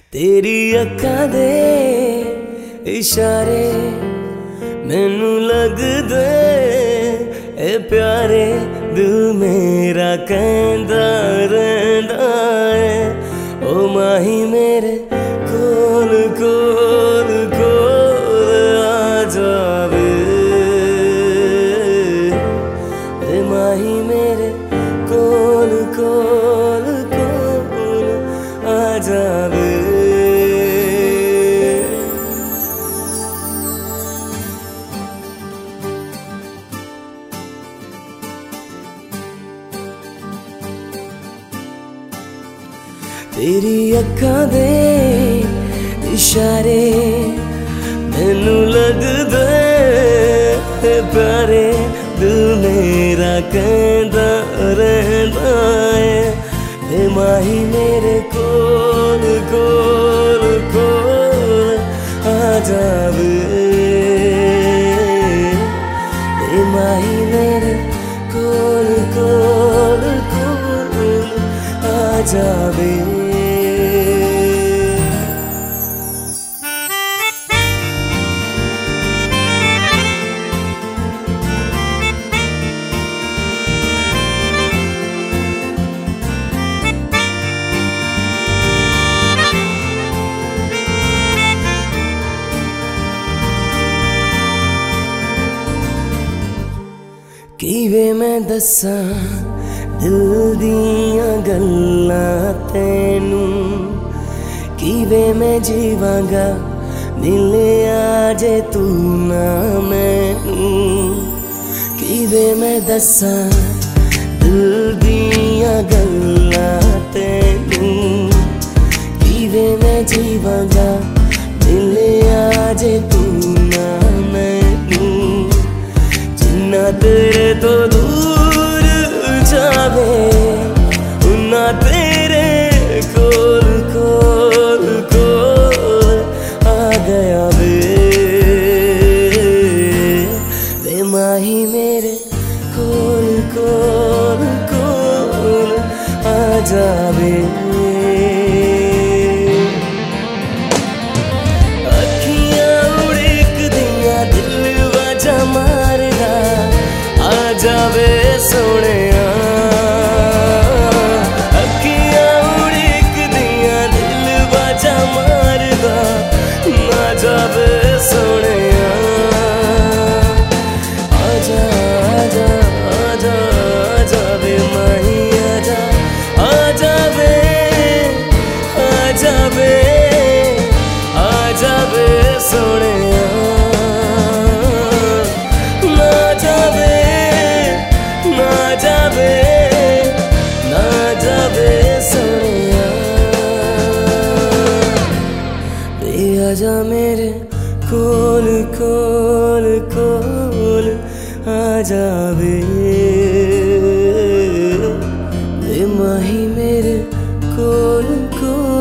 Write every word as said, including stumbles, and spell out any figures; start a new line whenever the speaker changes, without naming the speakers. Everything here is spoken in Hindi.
तेरी अक्खां दे इशारे मैनू लगदे ए प्यारे, दिल मेरा कहंदा रहिंदा है ओ माही मेरे कोल कोल कोल आ जावे, ए माही मेरे कोल कोल कोल आ जावे। तेरी अक्खां दे इशारे मैनू लगदे प्यारे, दिल मेरा कहंदा रहिंदा है ए माही मेरे कोल कोल कोल आ जावे, ए माही मेरे कोल कोल कोल आ जावे। किवें मैं दस्सां दिल दियां गल्लां तैनू, किवें मैं जीवांगा मिलिया जे तू ना मैनू, किवें मैं दस्सां दिल दियां गल्लां तैनू, किवें मैं जीवांगा मिलिया जे तू ना मैनू, जिन्ना तेरे तो दूर जावे उन्ना तेरे कोल कोल कोल आ गया वे, वे माही मेरे कोल कोल कोल आ जावे। अखियां उड़ीक दियां दिल वाजा मारदा आ जावे सोहणिया, अखियां उड़ीक दियां दिल वाजा मारदा ना जावे सोहणिया, आजा आजा आजा आ जावे माही आजा आ जावे आ जावे आ जावे सोहणिया, ना जावे ना जावे ना जावे सोहणिया, वे आजा मेरे कोल कोल कोल आ जावे, वे माही मेरे कोल कोल